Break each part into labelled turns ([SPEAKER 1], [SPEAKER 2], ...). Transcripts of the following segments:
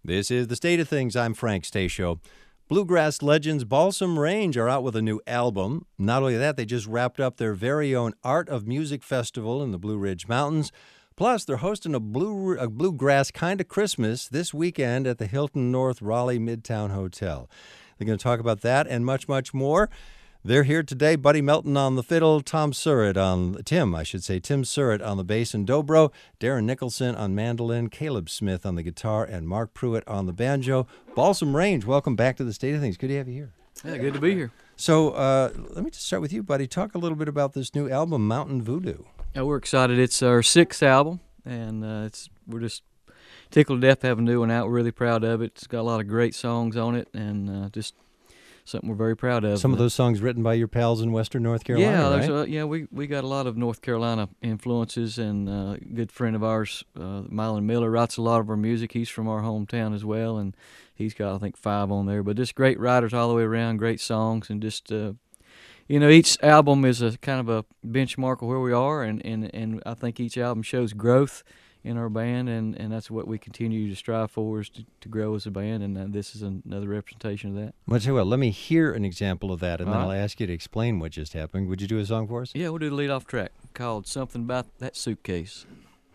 [SPEAKER 1] This is The State of Things. I'm Frank Stasio. Bluegrass legends Balsam Range are out with a new album. Not only that, they just wrapped up their very own Art of Music Festival in the Blue Ridge Mountains. Plus, they're hosting a bluegrass kind of Christmas this weekend at the Hilton North Raleigh Midtown Hotel. They're going to talk about that and much, much more. They're here today. Buddy Melton on the fiddle, Tim Surratt on the bass and dobro, Darren Nicholson on mandolin, Caleb Smith on the guitar, and Mark Pruitt on the banjo. Balsam Range, welcome back to the State of Things. Good to have you here.
[SPEAKER 2] Yeah, good to be here.
[SPEAKER 1] So let me just start with you, buddy. Talk a little bit about this new album, Mountain Voodoo.
[SPEAKER 2] Yeah, we're excited. It's our 6th album, and we're just tickled to death to have a new one out. We're really proud of it. It's got a lot of great songs on it, and just something we're very proud of.
[SPEAKER 1] Some of those songs written by your pals in Western North Carolina,
[SPEAKER 2] right? We got a lot of North Carolina influences, and a good friend of ours, Mylon Miller, writes a lot of our music. He's from our hometown as well, and he's got, I think, 5 on there. But just great writers all the way around, great songs, and just, each album is a kind of a benchmark of where we are, and I think each album shows growth in our band, and that's what we continue to strive for, is to grow as a band, and this is another representation of that.
[SPEAKER 1] Well, I tell you what, let me hear an example of that, and then I'll ask you to explain what just happened. Would you do a song for us?
[SPEAKER 2] Yeah, we'll do the lead-off track called Something About That Suitcase.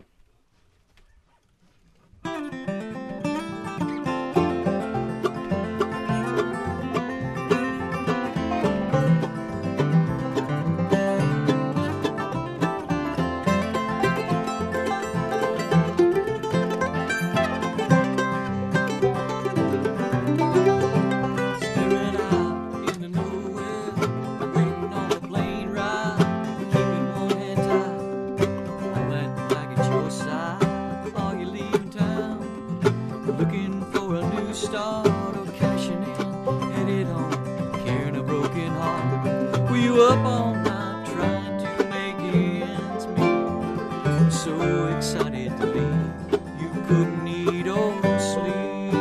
[SPEAKER 2] Up all night trying to make ends meet. So excited to leave, you couldn't eat or sleep.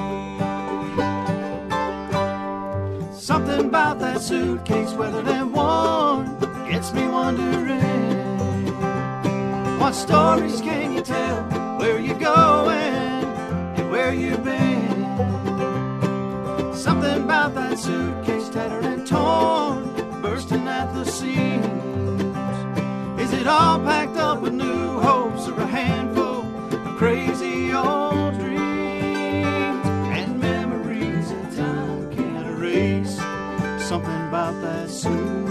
[SPEAKER 2] Something about that suitcase, weathered and worn, gets me wondering, what stories can you tell? Where you going and where you been? Something about that suitcase, tattered and torn, bursting at the seams. Is it all packed up with new hopes, or a handful of crazy old dreams and memories that time can't erase? Something about that suitcase.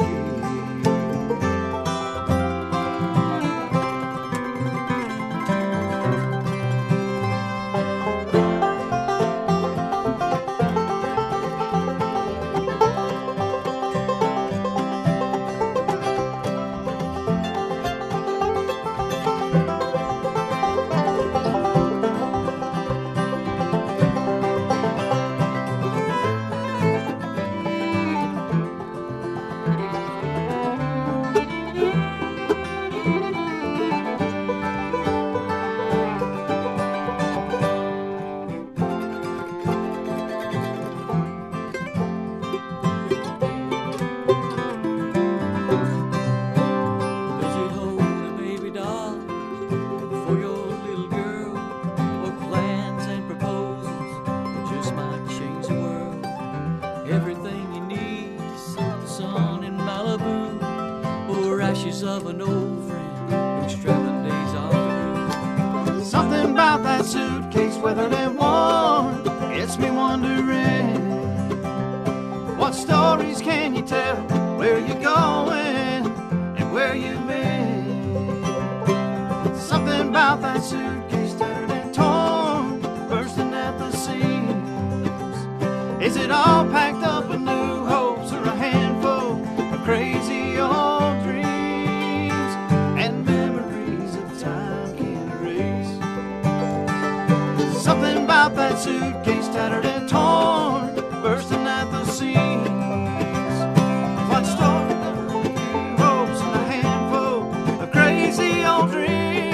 [SPEAKER 2] Of an old friend who's traveling days off. Something about that suitcase, weathered and worn, gets me wondering, what stories can you tell? Where you going and where you've been? Something about that suitcase, tattered and torn, bursting at the seams. Is it all packed up with new hopes, or a handful of crazy old dreams? Something about that suitcase, tattered and torn, bursting at the seams. What story, hopes, and a handful of crazy old dreams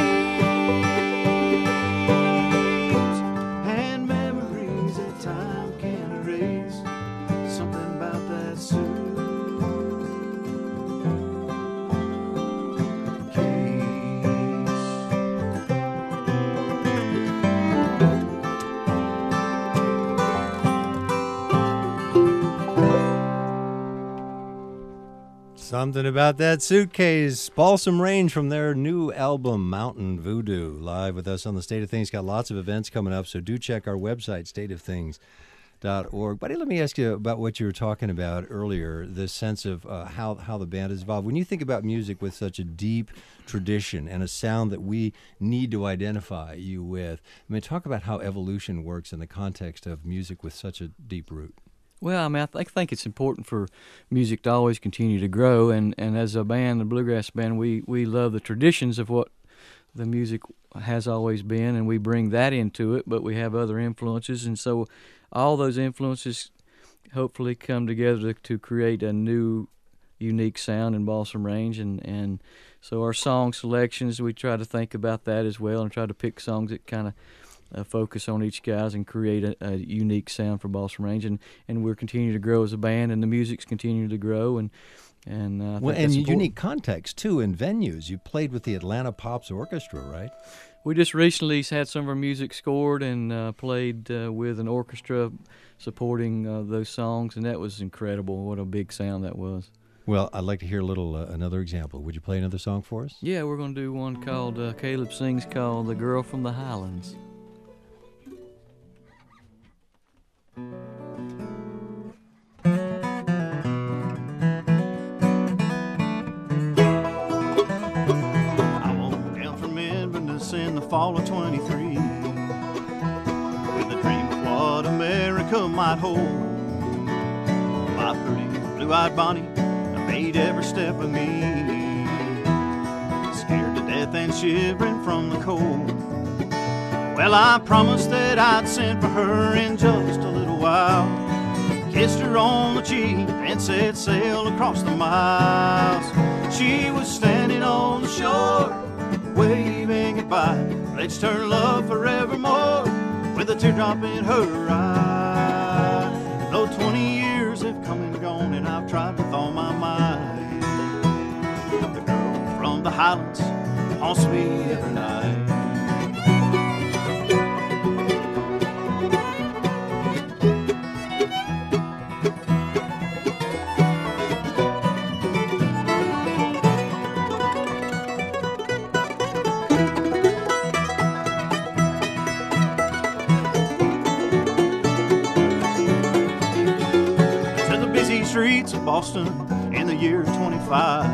[SPEAKER 2] and memories that time can't erase. Something about that suitcase.
[SPEAKER 1] Something about that suitcase. Balsam Range from their new album, Mountain Voodoo. Live with us on the State of Things. Got lots of events coming up, so do check our website, stateofthings.org. Buddy, let me ask you about what you were talking about earlier, this sense of how the band has evolved. When you think about music with such a deep tradition and a sound that we need to identify you with, I mean, talk about how evolution works in the context of music with such a deep root.
[SPEAKER 2] Well, I mean, I think it's important for music to always continue to grow, and as a band, the bluegrass band, we love the traditions of what the music has always been, and we bring that into it, but we have other influences, and so all those influences hopefully come together to create a new, unique sound in Balsam Range, and so our song selections, we try to think about that as well and try to pick songs that kind of focus on each guys and create a unique sound for Balsam Range, and we're continuing to grow as a band, and the music's continuing to grow, and
[SPEAKER 1] unique context too in venues. You played with the Atlanta Pops Orchestra, right?
[SPEAKER 2] We just recently had some of our music scored and played with an orchestra supporting those songs, and that was incredible. What a big sound that was.
[SPEAKER 1] Well, I'd like to hear a little another example. Would you play another song for us?
[SPEAKER 2] Yeah, we're going to do one called Caleb sings called "The Girl from the Highlands."
[SPEAKER 3] In the fall of 23, with a dream of what America might hold. My pretty blue-eyed Bonnie made every step of me, scared to death and shivering from the cold. Well, I promised that I'd send for her in just a little while, kissed her on the cheek and set sail across the miles. She was standing on the shore, waving goodbye, pledged her love forevermore, with a teardrop in her eye. Though 20 years have come and gone, and I've tried with all my might, the girl from the Highlands haunts me every night. Streets of Boston in the year 25,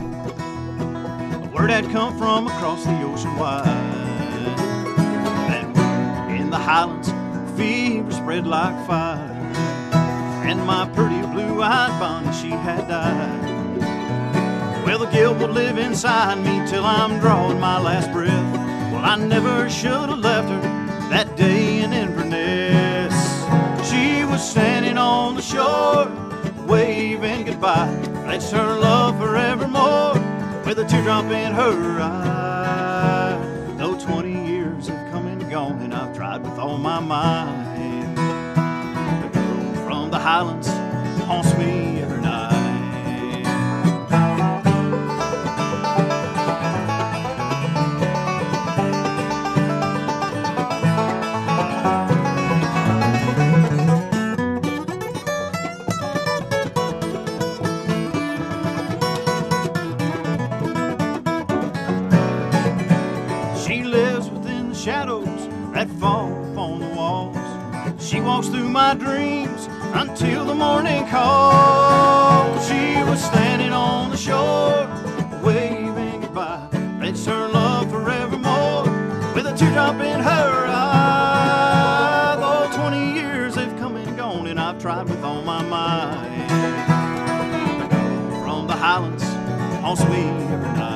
[SPEAKER 3] a word had come from across the ocean wide, that in the Highlands fever spread like fire, and my pretty blue-eyed Bonnie, she had died. Well, the guilt will live inside me till I'm drawing my last breath. Well, I never should have left her that day in Inverness. She was standing on the shore, waving goodbye, pledged her love forevermore, with a teardrop in her eye. Though 20 years have come and gone, and I've tried with all my might, the girl from the Highlands haunts me every night. Shadows that fall upon the walls. She walks through my dreams until the morning calls. She was standing on the shore, waving goodbye, pledged her love forevermore, with a teardrop in her eye. Though 20 years have come and gone, and I've tried with all my might, the girl from the Highlands haunts me every night.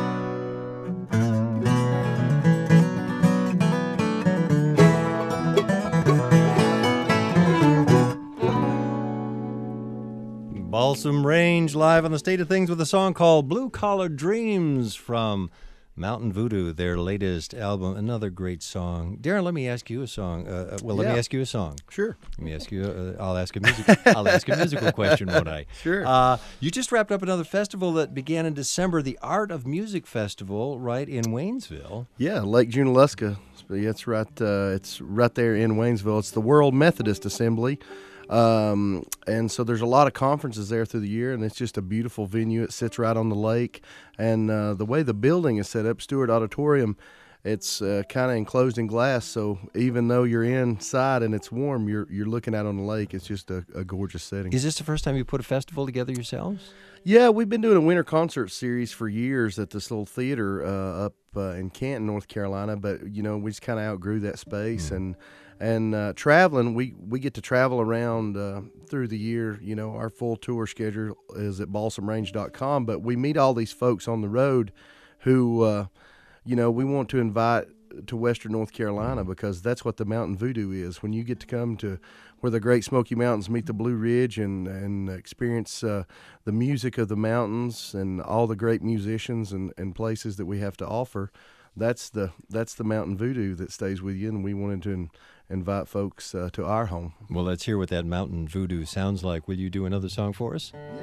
[SPEAKER 1] Balsam Range live on the State of Things with a song called Blue Collar Dreams from Mountain Voodoo, their latest album. Another great song. Darren, let me ask you a song. Let me ask you a song.
[SPEAKER 4] Sure.
[SPEAKER 1] Let me ask you. I'll ask a musical question, won't I?
[SPEAKER 4] Sure.
[SPEAKER 1] You just wrapped up another festival that began in December, the Art of Music Festival, right in Waynesville.
[SPEAKER 4] Yeah, Lake Junaluska. It's right there in Waynesville. It's the World Methodist Assembly. And so there's a lot of conferences there through the year, and it's just a beautiful venue. It sits right on the lake, and the way the building is set up, Stewart Auditorium, it's kind of enclosed in glass, so even though you're inside and it's warm, you're looking out on the lake. It's just a gorgeous setting.
[SPEAKER 1] Is this the first time you put a festival together yourselves?
[SPEAKER 4] Yeah, we've been doing a winter concert series for years at this little theater up in Canton, North Carolina, but we just kind of outgrew that space. And traveling, we get to travel around through the year. Our full tour schedule is at balsamrange.com, but we meet all these folks on the road who we want to invite to Western North Carolina, because that's what the Mountain Voodoo is. When you get to come to where the Great Smoky Mountains meet the Blue Ridge and experience the music of the mountains and all the great musicians and places that we have to offer, that's the Mountain Voodoo that stays with you, and we wanted to invite folks to our home.
[SPEAKER 1] Well, let's hear what that Mountain Voodoo sounds like. Will you do another song for us?
[SPEAKER 4] Yeah.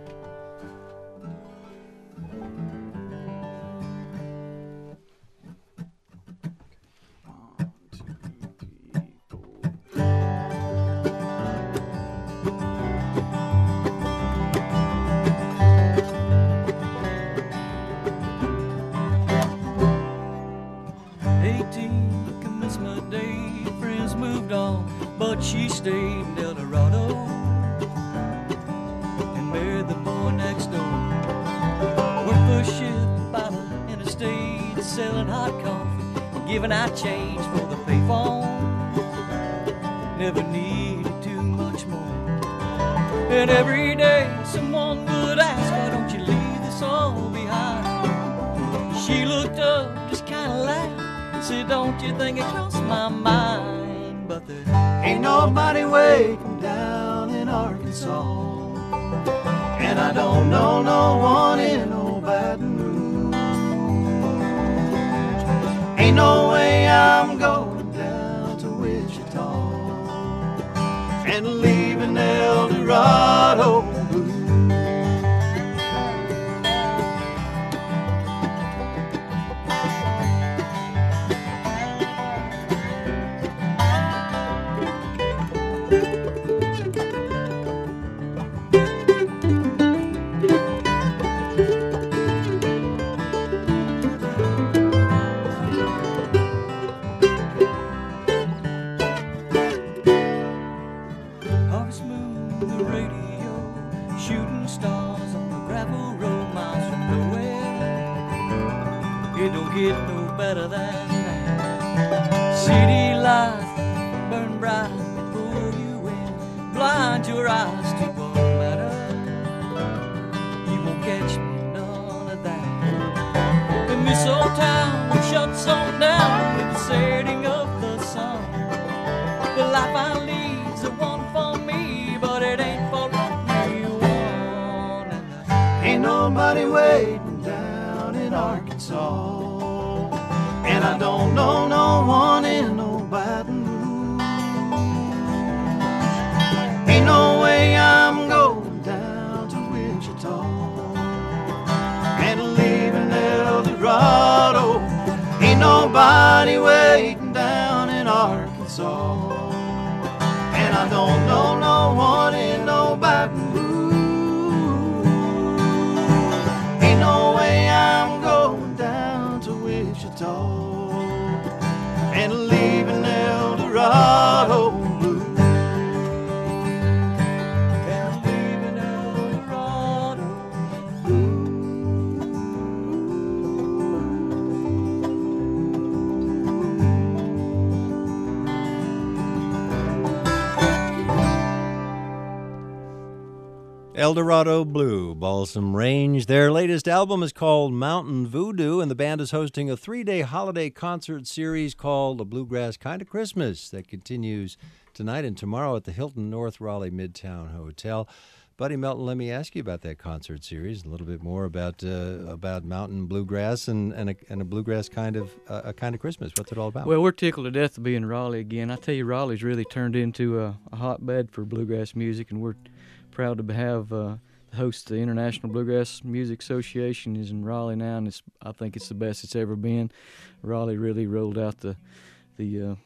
[SPEAKER 5] 18th commencement day, friends moved on, but she stayed in El Dorado and married the boy next door. Worked for a ship by the interstate, selling hot coffee and giving out change for the payphone. Never needed too much more. And every day someone would ask, why don't you leave this all behind? She looked up, just kinda laughed, said, don't you think it crossed my mind? But there ain't nobody waiting down in Arkansas, and I don't know no one in old Baton Rouge. Ain't no way I'm going down to Wichita and leaving El Dorado blue. Harvest moon, the radio, shooting stars on the gravel road, miles from nowhere. It don't get no better than that. City lights burn bright and pull you in, blind your eyes to what matters. You won't catch me, none of that. And this old town shuts on down with the setting of the sun. The life I lead's the one for me, but it ain't for everyone. And ain't nobody waiting down in Arkansas, and I don't know no one in no Baton Rouge. Ain't no way I'm going down to Wichita and leaving El Dorado. Ain't nobody waiting down in Arkansas, and I don't know no one in no Baton Rouge. Ain't no way I'm going down to Wichita and leaving El Dorado blue. And leaving El Dorado blue.
[SPEAKER 1] El Dorado Blue, Balsam Range. Their latest album is called Mountain Voodoo, and the band is hosting a 3-day holiday concert series called A Bluegrass Kind of Christmas that continues tonight and tomorrow at the Hilton North Raleigh Midtown Hotel. Buddy Melton, let me ask you about that concert series, a little bit more about mountain bluegrass and a bluegrass kind of Christmas. What's it all about?
[SPEAKER 2] Well, we're tickled to death to be in Raleigh again. I tell you, Raleigh's really turned into a hotbed for bluegrass music, and we're proud to have host the International Bluegrass Music Association is in Raleigh now, and I think it's the best it's ever been. Raleigh really rolled out the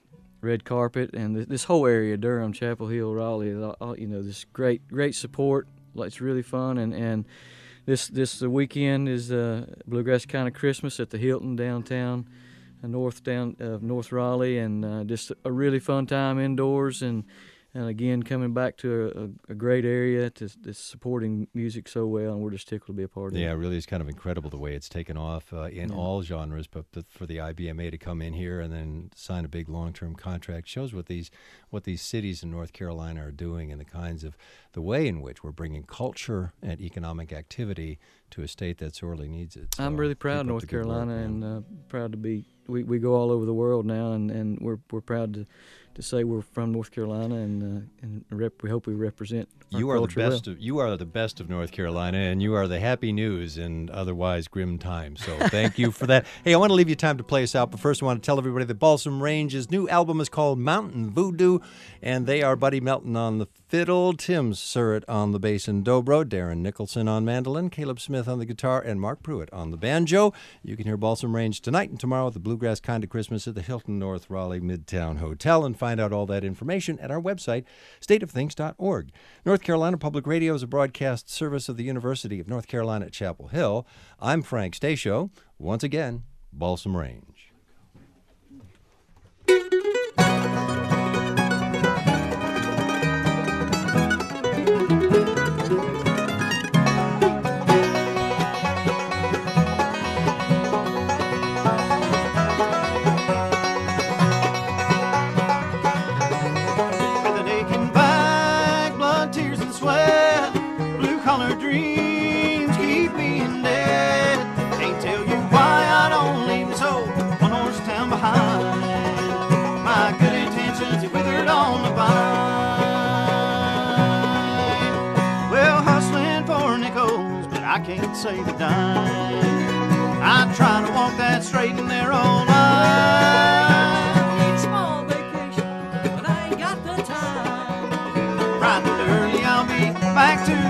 [SPEAKER 2] red carpet, and this whole area, Durham, Chapel Hill, Raleigh, is all, this great support. Like, it's really fun, and this weekend is Bluegrass Kind of Christmas at the Hilton downtown, North Raleigh, and just a really fun time indoors, and again, coming back to a great area that's supporting music so well, and we're just tickled to be a part of it.
[SPEAKER 1] Yeah, it really is kind of incredible the way it's taken off in all genres, but for the IBMA to come in here and then sign a big long-term contract shows what these cities in North Carolina are doing, and the way in which we're bringing culture and economic activity to a state that sorely needs it. So
[SPEAKER 2] I'm really proud of North Carolina, and proud to be. We go all over the world now, and we're proud to say we're from North Carolina, and we hope we represent our culture well.
[SPEAKER 1] You are the best of North Carolina, and you are the happy news in otherwise grim times. So thank you for that. Hey, I want to leave you time to play us out, but first I want to tell everybody that Balsam Range's new album is called Mountain Voodoo, and they are Buddy Melton on the fiddle, Tim Surratt on the bass and dobro, Darren Nicholson on mandolin, Caleb Smith on the guitar, and Mark Pruitt on the banjo. You can hear Balsam Range tonight and tomorrow at the Bluegrass Kind of Christmas at the Hilton North Raleigh Midtown Hotel, and find out all that information at our website, stateofthings.org. North Carolina Public Radio is a broadcast service of the University of North Carolina at Chapel Hill. I'm Frank Stasio. Once again, Balsam Range.
[SPEAKER 3] Dreams keep being dead. Can't tell you why I don't leave this old one-horse town behind. My good intentions are withered on the vine. Well, hustling for nickels, but I can't save a dime. I try to walk that straight and narrow line.
[SPEAKER 5] Need a small vacation, but I ain't got the time.
[SPEAKER 3] Bright and early, I'll be back to